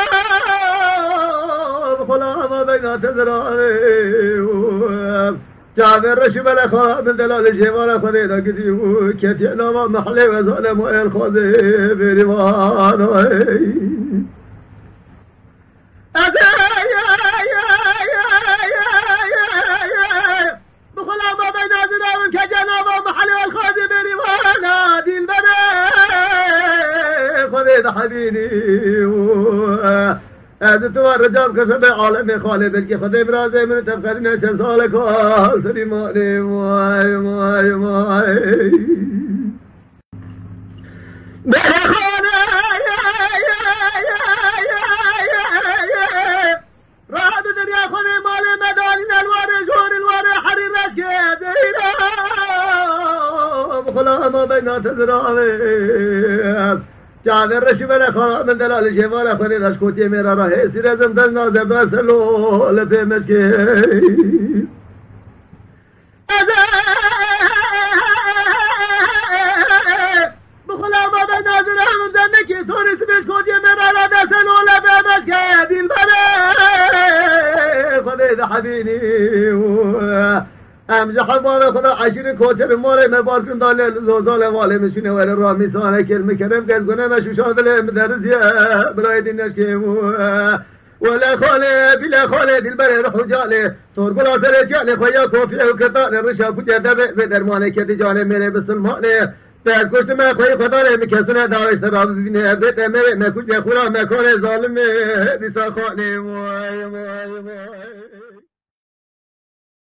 خلا ما بینات ذراره جابر رشي بلا خاب دلال جمال خديدا كديو كتي نما محلي وظلم الخذي بريوان بخلا ما بين ذراع كجناب محلي الخذي بريوان دي البني خديدا حبيبي تو رجال كسب عالم خالد الكي خدي برازي من تفكرنا شمسالك سري مالي ماي ماي ماي بخانا راد الدنيا خدي مالي مدانين الواري جور الواري حرير اشكي بخلا ما بين تزرعي جابر رشي بلا خلا من دلال جمال خلي دشكوتي میرا راه سر زمدن ناز بسلو لفه مشكي بخلا ما بين ناظر من دنكي سوري سبشكوتي میرا راه بسلو لفه مشكي دل بلا خلي حبيبي امزح مال خدا عشر کوچر مال مبارکن داله زوزال واله میشونه ولی را میسانه کلمه کرم گز گونه مشوشا دل مدرزیه برای دینش که ولا خاله بلا خاله دل بره روح جاله صور گلا سر جاله خویا کوفیه و کتان رشا کجا به درمانه کتی جاله میره بسلمانه در کشت من خوی خدا ره میکسونه داوش سراب دینه بیت میره مکوش خورا مکان ظالمه بیسا خانه